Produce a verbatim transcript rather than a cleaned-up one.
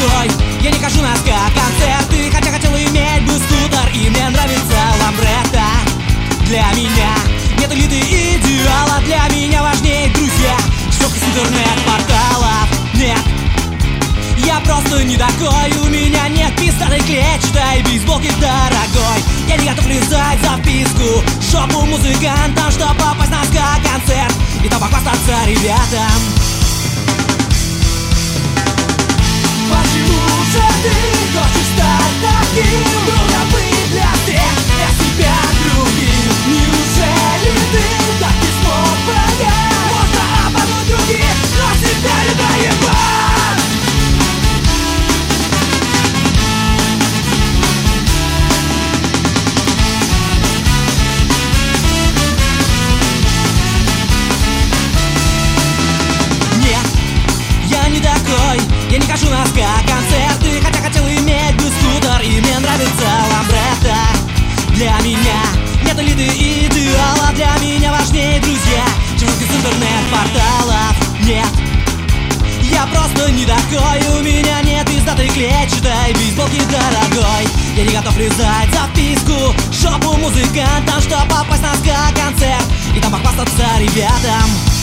такой, я не хожу на ска-концерты, хотя хотел иметь бы скутер, и мне нравится ламбретта. Для меня нет элиты идеала, для меня важнее друзья, четко с интернет-порталов. Нет, я просто не такой, у меня нет пистотой клетчатой, бейсболки дорогой. Я не готов лизать за вписку шопу музыкантам, чтоб попасть на ска-концерт и там похвастаться ребятам. Почему же ты хочешь стать таким? Нужно быть для всех, для себя другим. Неужели ты так не смог понять? Можно обмануть других, но себя не доебать. Нет, я не такой, я не хожу на ска-концерты, хотя хотел иметь бы скутер, и мне нравится ламбретта. Для меня нет элиты идеала, для меня важнее друзья, чем с интернет-порталов. Нет, я просто не такой, у меня нет издатой клетчатой бейсболки дорогой. Я не готов лизать за вписку шопу музыкантам, чтоб попасть на ска-концерт и там похвастаться ребятам.